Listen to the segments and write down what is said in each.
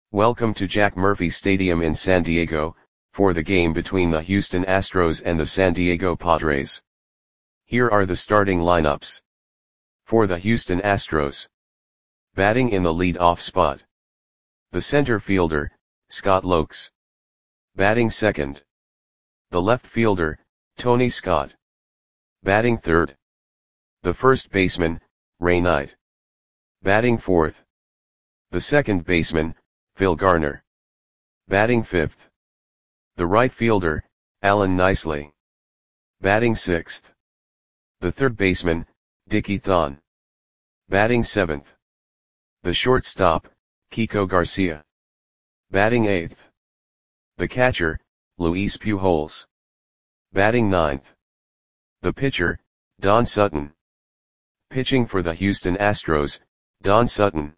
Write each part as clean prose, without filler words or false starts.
Welcome to Jack Murphy Stadium in San Diego, for the game between the Houston Astros and the San Diego Padres. Here are the starting lineups. For the Houston Astros. Batting in the lead-off spot. The center fielder, Scott Lokes. Batting second. The left fielder, Tony Scott. Batting third. The first baseman, Ray Knight. Batting fourth. The second baseman, Phil Garner. Batting fifth. The right fielder, Alan Nicely. Batting sixth. The third baseman, Dickie Thon. Batting seventh. The shortstop, Kiko Garcia. Batting eighth. The catcher, Luis Pujols. Batting ninth. The pitcher, Don Sutton. Pitching for the Houston Astros, Don Sutton.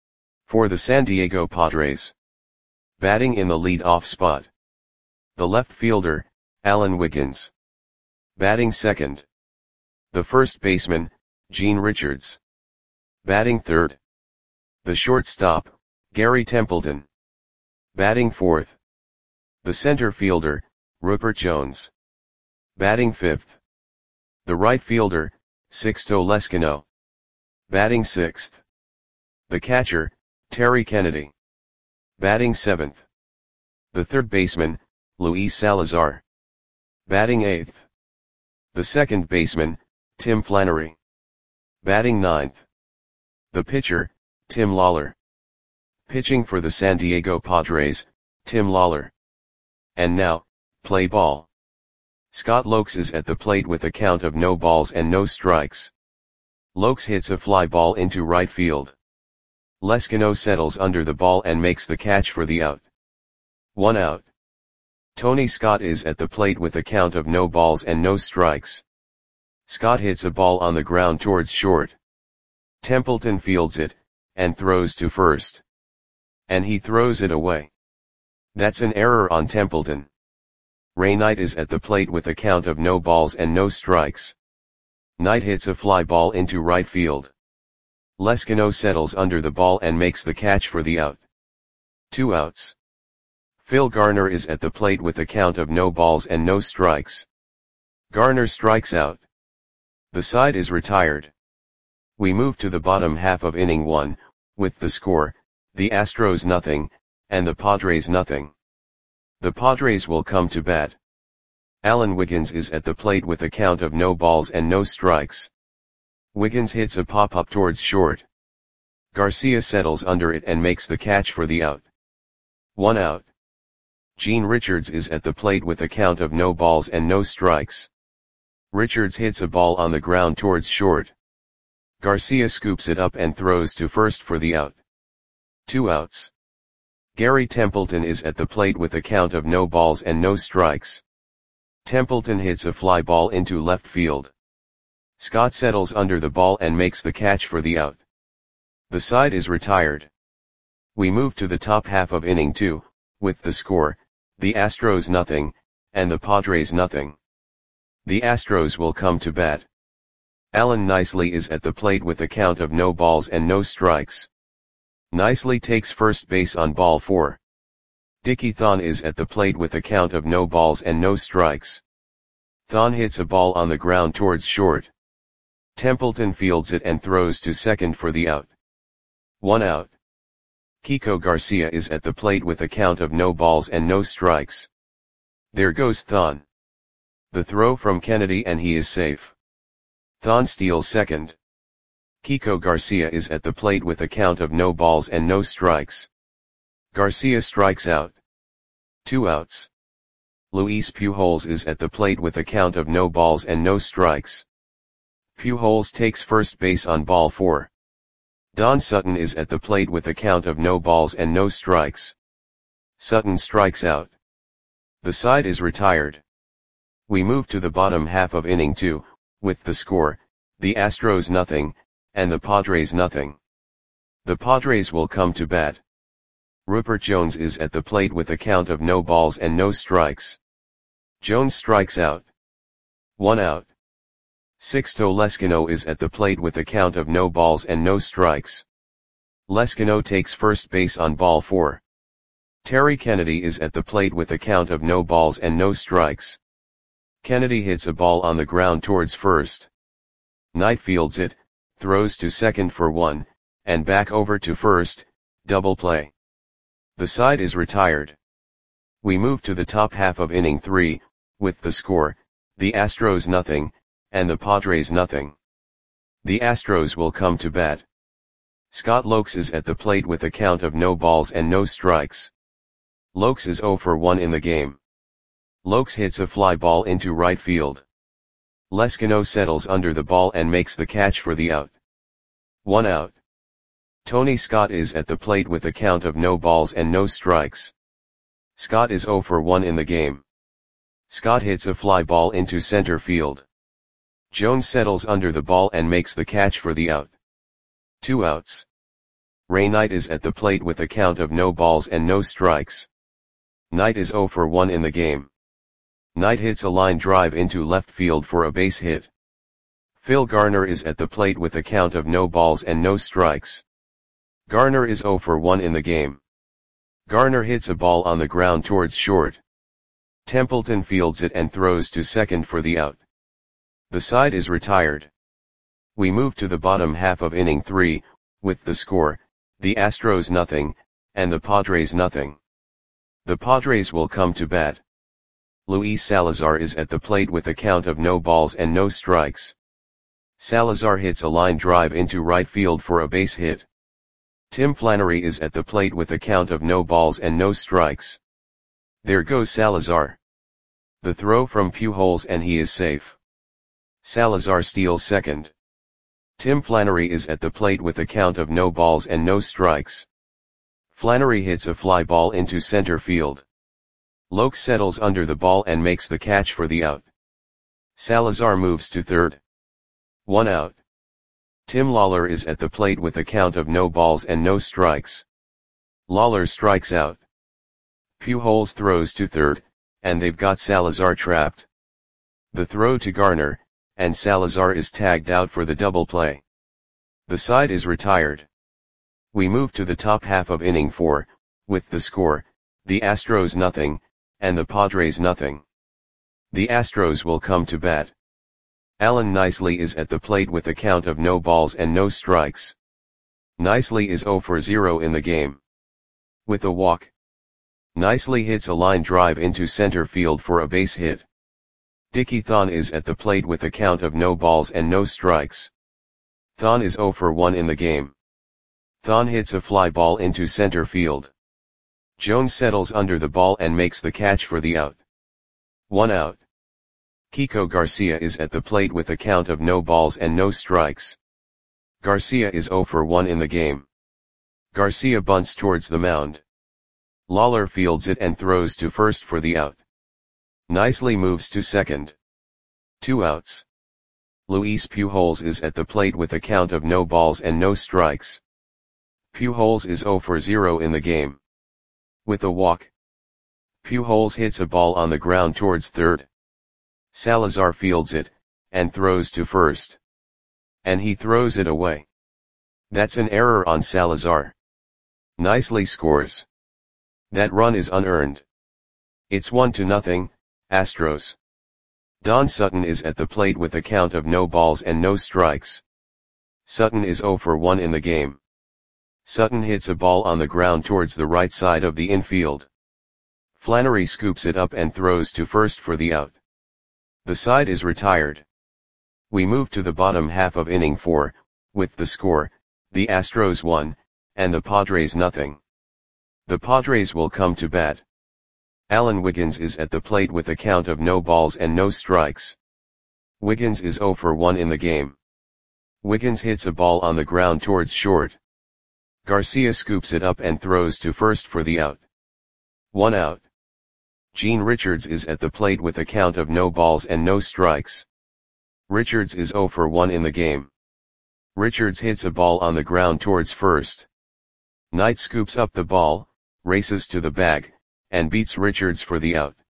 For the San Diego Padres. Batting in the lead-off spot. The left fielder, Alan Wiggins. Batting second. The first baseman, Gene Richards. Batting third. The shortstop, Gary Templeton. Batting fourth. The center fielder, Rupert Jones. Batting fifth. The right fielder, Sixto Lezcano. Batting sixth. The catcher, Terry Kennedy. Batting seventh. The third baseman, Luis Salazar. Batting eighth. The second baseman, Tim Flannery. Batting ninth. The pitcher, Tim Lawler. Pitching for the San Diego Padres, Tim Lawler. And now, play ball. Scott Lokes is at the plate with a count of no balls and no strikes. Lokes hits a fly ball into right field. Lezcano settles under the ball and makes the catch for the out. 1 out. Tony Scott is at the plate with a count of no balls and no strikes. Scott hits a ball on the ground towards short. Templeton fields it, and throws to first. And he throws it away. That's an error on Templeton. Ray Knight is at the plate with a count of no balls and no strikes. Knight hits a fly ball into right field. Lezcano settles under the ball and makes the catch for the out. 2 outs. Phil Garner is at the plate with a count of no balls and no strikes. Garner strikes out. The side is retired. We move to the bottom half of inning 1, with the score, the Astros nothing, and the Padres nothing. The Padres will come to bat. Alan Wiggins is at the plate with a count of no balls and no strikes. Wiggins hits a pop-up towards short. Garcia settles under it and makes the catch for the out. 1 out. Gene Richards is at the plate with a count of no balls and no strikes. Richards hits a ball on the ground towards short. Garcia scoops it up and throws to first for the out. 2 outs. Gary Templeton is at the plate with a count of no balls and no strikes. Templeton hits a fly ball into left field. Scott settles under the ball and makes the catch for the out. The side is retired. We move to the top half of inning 2, with the score, the Astros nothing, and the Padres nothing. The Astros will come to bat. Alan Nicely is at the plate with a count of no balls and no strikes. Nicely takes first base on ball 4. Dickie Thon is at the plate with a count of no balls and no strikes. Thon hits a ball on the ground towards short. Templeton fields it and throws to second for the out. 1 out. Kiko Garcia is at the plate with a count of no balls and no strikes. There goes Thon. The throw from Kennedy and he is safe. Thon steals second. Kiko Garcia is at the plate with a count of no balls and no strikes. Garcia strikes out. 2 outs. Luis Pujols is at the plate with a count of no balls and no strikes. Pujols takes first base on ball 4. Don Sutton is at the plate with a count of no balls and no strikes. Sutton strikes out. The side is retired. We move to the bottom half of inning 2, with the score, the Astros nothing, and the Padres nothing. The Padres will come to bat. Rupert Jones is at the plate with a count of no balls and no strikes. Jones strikes out. 1 out. Sixto Lezcano is at the plate with a count of no balls and no strikes. Lezcano takes first base on ball 4. Terry Kennedy is at the plate with a count of no balls and no strikes. Kennedy hits a ball on the ground towards first. Knight fields it, throws to second for one, and back over to first, double play. The side is retired. We move to the top half of inning 3, with the score, the Astros nothing, and the Padres nothing. The Astros will come to bat. Scott Lokes is at the plate with a count of no balls and no strikes. Lokes is 0 for 1 in the game. Lokes hits a fly ball into right field. Leskino settles under the ball and makes the catch for the out. 1 out. Tony Scott is at the plate with a count of no balls and no strikes. Scott is 0 for 1 in the game. Scott hits a fly ball into center field. Jones settles under the ball and makes the catch for the out. 2 outs. Ray Knight is at the plate with a count of no balls and no strikes. Knight is 0 for 1 in the game. Knight hits a line drive into left field for a base hit. Phil Garner is at the plate with a count of no balls and no strikes. Garner is 0 for 1 in the game. Garner hits a ball on the ground towards short. Templeton fields it and throws to second for the out. The side is retired. We move to the bottom half of inning 3, with the score, the Astros nothing, and the Padres nothing. The Padres will come to bat. Luis Salazar is at the plate with a count of no balls and no strikes. Salazar hits a line drive into right field for a base hit. Tim Flannery is at the plate with a count of no balls and no strikes. There goes Salazar. The throw from Pujols and he is safe. Salazar steals second. Tim Flannery is at the plate with a count of no balls and no strikes. Flannery hits a fly ball into center field. Lokes settles under the ball and makes the catch for the out. Salazar moves to third. 1 out. Tim Lawler is at the plate with a count of no balls and no strikes. Lawler strikes out. Pujols throws to third, and they've got Salazar trapped. The throw to Garner, and Salazar is tagged out for the double play. The side is retired. We move to the top half of inning 4, with the score, the Astros nothing, and the Padres nothing. The Astros will come to bat. Alan Nicely is at the plate with a count of no balls and no strikes. Nicely is 0 for 0 in the game. With a walk. Nicely hits a line drive into center field for a base hit. Dickie Thon is at the plate with a count of no balls and no strikes. Thon is 0 for 1 in the game. Thon hits a fly ball into center field. Jones settles under the ball and makes the catch for the out. 1 out. Kiko Garcia is at the plate with a count of no balls and no strikes. Garcia is 0 for 1 in the game. Garcia bunts towards the mound. Lawler fields it and throws to first for the out. Nicely moves to second. 2 outs. Luis Pujols is at the plate with a count of no balls and no strikes. Pujols is 0 for 0 in the game. With a walk. Pujols hits a ball on the ground towards third. Salazar fields it, and throws to first. And he throws it away. That's an error on Salazar. Nicely scores. That run is unearned. It's 1-0, Astros. Don Sutton is at the plate with a count of no balls and no strikes. Sutton is 0 for 1 in the game. Sutton hits a ball on the ground towards the right side of the infield. Flannery scoops it up and throws to first for the out. The side is retired. We move to the bottom half of inning 4, with the score, the Astros 1, and the Padres nothing. The Padres will come to bat. Alan Wiggins is at the plate with a count of no balls and no strikes. Wiggins is 0 for 1 in the game. Wiggins hits a ball on the ground towards short. Garcia scoops it up and throws to first for the out. 1 out. Gene Richards is at the plate with a count of no balls and no strikes. Richards is 0 for 1 in the game. Richards hits a ball on the ground towards first. Knight scoops up the ball, races to the bag, and beats Richards for the out.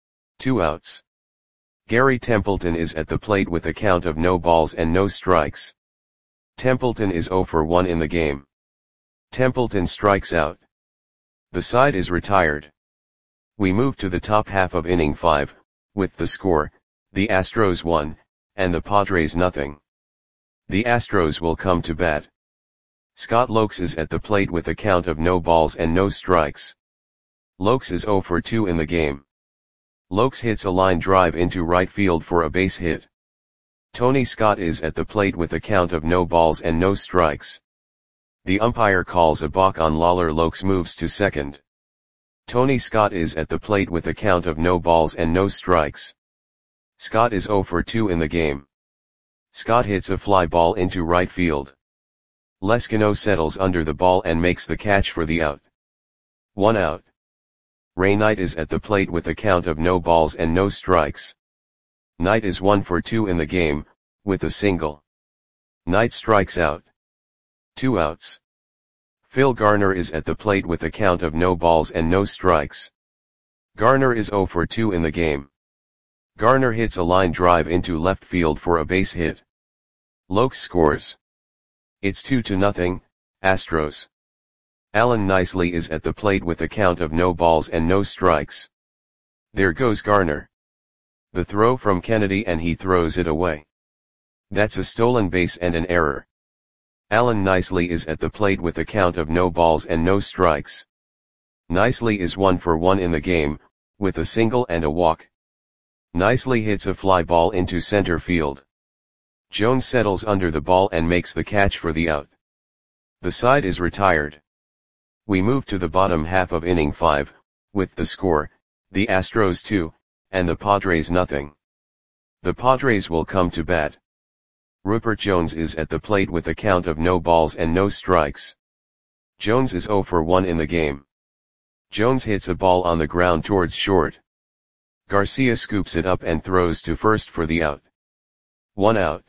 2 outs. Gary Templeton is at the plate with a count of no balls and no strikes. Templeton is 0 for 1 in the game. Templeton strikes out. The side is retired. We move to the top half of inning 5, with the score, the Astros 1, and the Padres nothing. The Astros will come to bat. Scott Lokes is at the plate with a count of no balls and no strikes. Lokes is 0 for 2 in the game. Lokes hits a line drive into right field for a base hit. Tony Scott is at the plate with a count of no balls and no strikes. The umpire calls a balk on Lawler. Lokes moves to second. Tony Scott is at the plate with a count of no balls and no strikes. Scott is 0 for 2 in the game. Scott hits a fly ball into right field. Leskino settles under the ball and makes the catch for the out. 1 out. Ray Knight is at the plate with a count of no balls and no strikes. Knight is 1 for 2 in the game, with a single. Knight strikes out. 2 outs. Phil Garner is at the plate with a count of no balls and no strikes. Garner is 0 for 2 in the game. Garner hits a line drive into left field for a base hit. Lokes scores. It's 2-0, Astros. Alan Nicely is at the plate with a count of no balls and no strikes. There goes Garner. The throw from Kennedy and he throws it away. That's a stolen base and an error. Alan Nicely is at the plate with a count of no balls and no strikes. Nicely is 1 for 1 in the game, with a single and a walk. Nicely hits a fly ball into center field. Jones settles under the ball and makes the catch for the out. The side is retired. We move to the bottom half of inning 5, with the score, the Astros 2, and the Padres nothing. The Padres will come to bat. Rupert Jones is at the plate with a count of no balls and no strikes. Jones is 0 for 1 in the game. Jones hits a ball on the ground towards short. Garcia scoops it up and throws to first for the out. 1 out.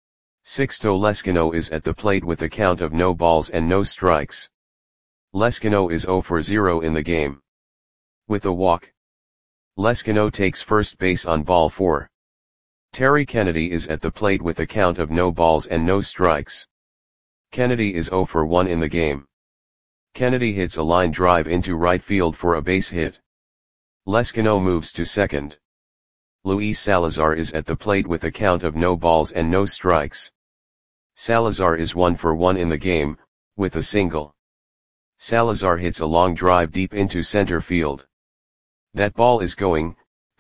Sixto Leskino is at the plate with a count of no balls and no strikes. Leskino is 0 for 0 in the game. With a walk. Leskino takes first base on ball 4. Terry Kennedy is at the plate with a count of no balls and no strikes. Kennedy is 0 for 1 in the game. Kennedy hits a line drive into right field for a base hit. Leskino moves to second. Luis Salazar is at the plate with a count of no balls and no strikes. Salazar is 1 for 1 in the game, with a single. Salazar hits a long drive deep into center field. That ball is going,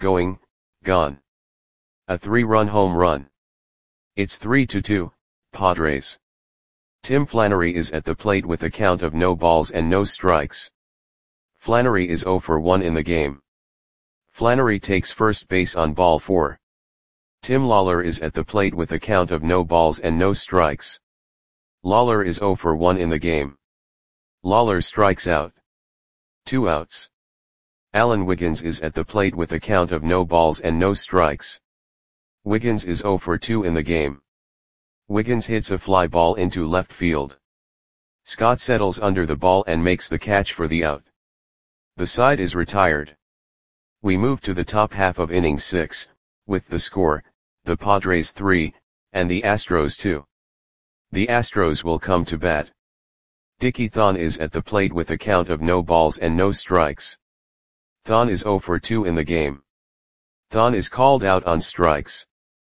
gone. A 3-run home run. It's 3-2, Padres. Tim Flannery is at the plate with a count of no balls and no strikes. Flannery is 0 for 1 in the game. Flannery takes first base on ball 4. Tim Lawler is at the plate with a count of no balls and no strikes. Lawler is 0 for 1 in the game. Lawler strikes out. 2 outs. Alan Wiggins is at the plate with a count of no balls and no strikes. Wiggins is 0 for 2 in the game. Wiggins hits a fly ball into left field. Scott settles under the ball and makes the catch for the out. The side is retired. We move to the top half of inning 6, with the score, the Padres 3, and the Astros 2. The Astros will come to bat. Dickie Thon is at the plate with a count of no balls and no strikes. Thon is 0 for 2 in the game. Thon is called out on strikes.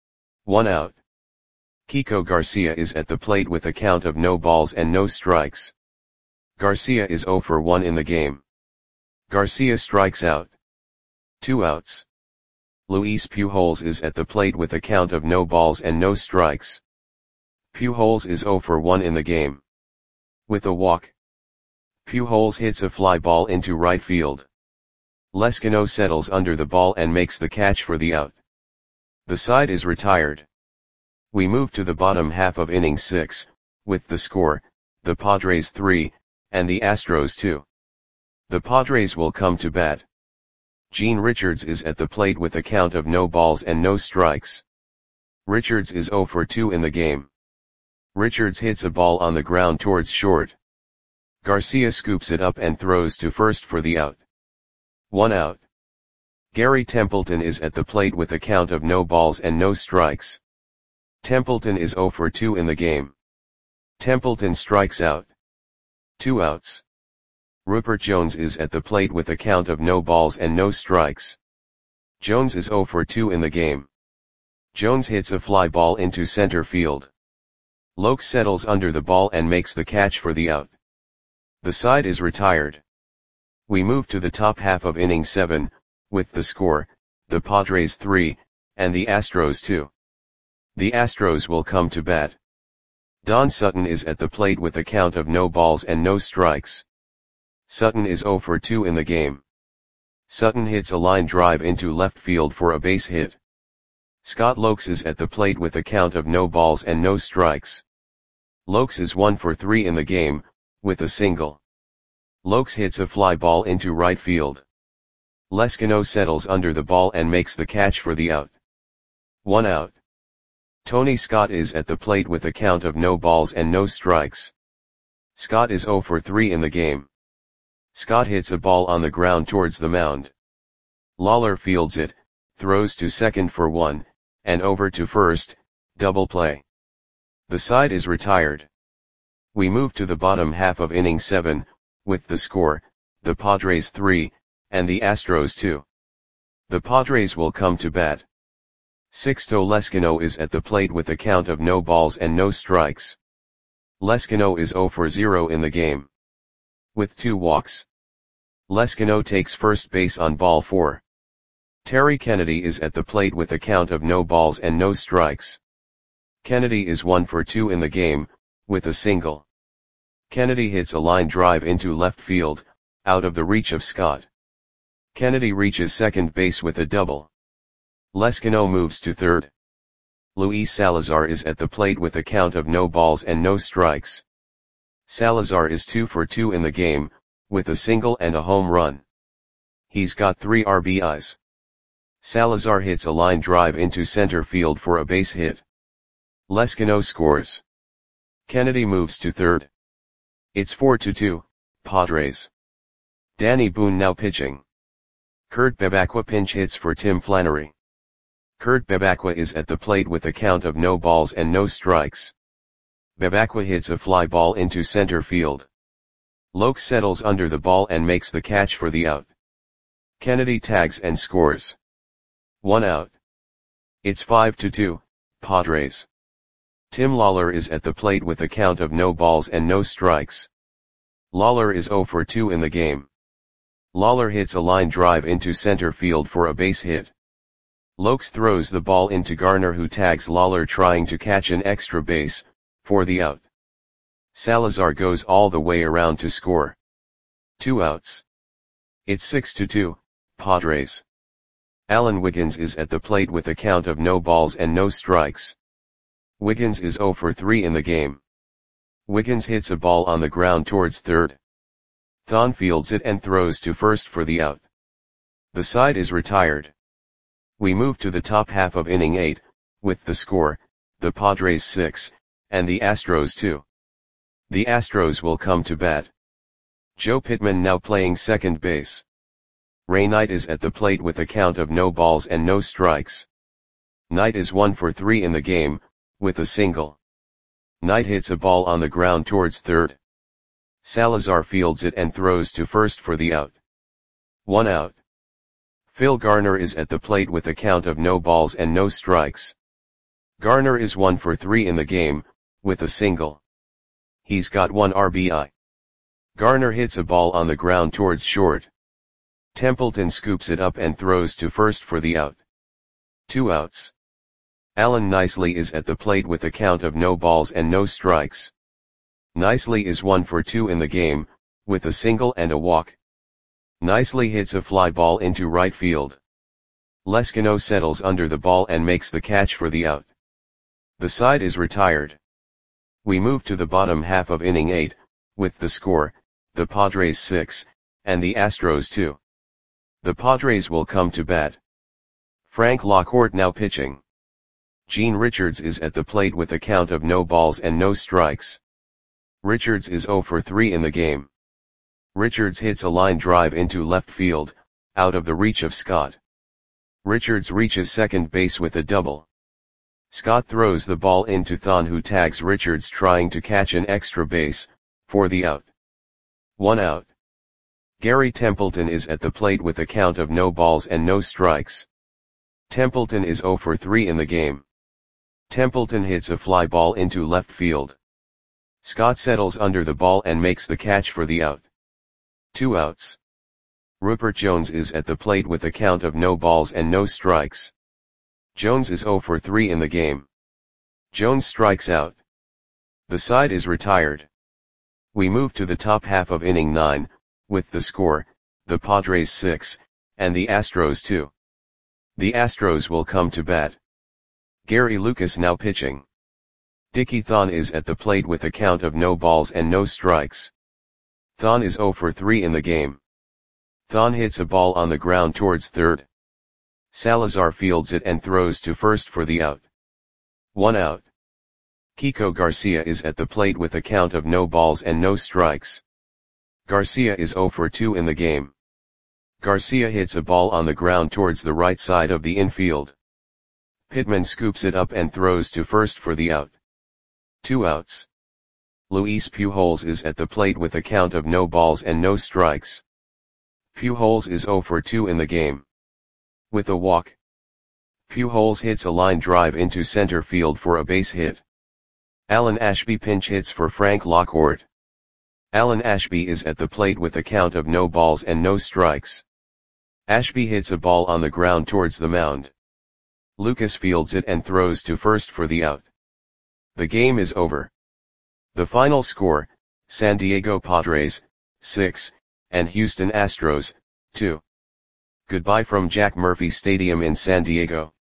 1 out. Kiko Garcia is at the plate with a count of no balls and no strikes. Garcia is 0 for 1 in the game. Garcia strikes out. 2 outs. Luis Pujols is at the plate with a count of no balls and no strikes. Pujols is 0 for 1 in the game. With a walk. Pujols hits a fly ball into right field. Leskino settles under the ball and makes the catch for the out. The side is retired. We move to the bottom half of inning 6, with the score, the Padres 3, and the Astros 2. The Padres will come to bat. Gene Richards is at the plate with a count of no balls and no strikes. Richards is 0 for 2 in the game. Richards hits a ball on the ground towards short. Garcia scoops it up and throws to first for the out. 1 out. Gary Templeton is at the plate with a count of no balls and no strikes. Templeton is 0 for 2 in the game. Templeton strikes out. 2 outs. Rupert Jones is at the plate with a count of no balls and no strikes. Jones is 0 for 2 in the game. Jones hits a fly ball into center field. Lokes settles under the ball and makes the catch for the out. The side is retired. We move to the top half of inning 7, with the score, the Padres 3, and the Astros 2. The Astros will come to bat. Don Sutton is at the plate with a count of no balls and no strikes. Sutton is 0 for 2 in the game. Sutton hits a line drive into left field for a base hit. Scott Lokes is at the plate with a count of no balls and no strikes. Lokes is 1 for 3 in the game, with a single. Lokes hits a fly ball into right field. Leskino settles under the ball and makes the catch for the out. 1 out. Tony Scott is at the plate with a count of no balls and no strikes. Scott is 0 for 3 in the game. Scott hits a ball on the ground towards the mound. Lawler fields it, throws to second for 1, and over to first, double play. The side is retired. We move to the bottom half of inning 7, with the score, the Padres 3, and the Astros 2. The Padres will come to bat. Sixto Leskino is at the plate with a count of no balls and no strikes. Leskino is 0 for 0 in the game. With 2 walks. Leskino takes first base on ball 4. Terry Kennedy is at the plate with a count of no balls and no strikes. Kennedy is 1 for 2 in the game, with a single. Kennedy hits a line drive into left field, out of the reach of Scott. Kennedy reaches second base with a double. Leskino moves to third. Luis Salazar is at the plate with a count of no balls and no strikes. Salazar is 2 for 2 in the game, with a single and a home run. He's got 3 RBIs. Salazar hits a line drive into center field for a base hit. Leskino scores. Kennedy moves to third. It's 4-2, Padres. Danny Boone now pitching. Kurt Bebacqua pinch hits for Tim Flannery. Kurt Bebacqua is at the plate with a count of no balls and no strikes. Bebacqua hits a fly ball into center field. Lokes settles under the ball and makes the catch for the out. Kennedy tags and scores. 1 out. It's 5-2, Padres. Tim Lawler is at the plate with a count of no balls and no strikes. Lawler is 0 for 2 in the game. Lawler hits a line drive into center field for a base hit. Lokes throws the ball into Garner, who tags Lawler trying to catch an extra base, for the out. Salazar goes all the way around to score. 2 outs. It's 6-2, Padres. Alan Wiggins is at the plate with a count of no balls and no strikes. Wiggins is 0 for 3 in the game. Wiggins hits a ball on the ground towards third. Thon fields it and throws to first for the out. The side is retired. We move to the top half of inning 8, with the score, the Padres 6, and the Astros 2. The Astros will come to bat. Joe Pittman now playing second base. Ray Knight is at the plate with a count of no balls and no strikes. Knight is 1 for 3 in the game, with a single. Knight hits a ball on the ground towards third. Salazar fields it and throws to first for the out. 1 out. Phil Garner is at the plate with a count of no balls and no strikes. Garner is 1 for 3 in the game, with a single. He's got 1 RBI. Garner hits a ball on the ground towards short. Templeton scoops it up and throws to first for the out. 2 outs. Alan Nicely is at the plate with a count of no balls and no strikes. Nicely is 1 for 2 in the game, with a single and a walk. Nicely hits a fly ball into right field. Leskino settles under the ball and makes the catch for the out. The side is retired. We move to the bottom half of inning 8, with the score, the Padres 6, and the Astros 2. The Padres will come to bat. Frank Lockhart now pitching. Gene Richards is at the plate with a count of no balls and no strikes. Richards is 0 for 3 in the game. Richards hits a line drive into left field, out of the reach of Scott. Richards reaches second base with a double. Scott throws the ball into Thon, who tags Richards trying to catch an extra base, for the out. 1 out. Gary Templeton is at the plate with a count of no balls and no strikes. Templeton is 0 for 3 in the game. Templeton hits a fly ball into left field. Scott settles under the ball and makes the catch for the out. 2 outs. Rupert Jones is at the plate with a count of no balls and no strikes. Jones is 0 for 3 in the game. Jones strikes out. The side is retired. We move to the top half of inning 9, with the score, the Padres 6, and the Astros 2. The Astros will come to bat. Gary Lucas now pitching. Dickie Thon is at the plate with a count of no balls and no strikes. Thon is 0 for 3 in the game. Thon hits a ball on the ground towards third. Salazar fields it and throws to first for the out. 1 out. Kiko Garcia is at the plate with a count of no balls and no strikes. Garcia is 0 for 2 in the game. Garcia hits a ball on the ground towards the right side of the infield. Pittman scoops it up and throws to first for the out. 2 outs. Luis Pujols is at the plate with a count of no balls and no strikes. Pujols is 0 for 2 in the game. With a walk, Pujols hits a line drive into center field for a base hit. Alan Ashby pinch hits for Frank Lockwood. Alan Ashby is at the plate with a count of no balls and no strikes. Ashby hits a ball on the ground towards the mound. Lucas fields it and throws to first for the out. The game is over. The final score, San Diego Padres, 6, and Houston Astros, 2. Goodbye from Jack Murphy Stadium in San Diego.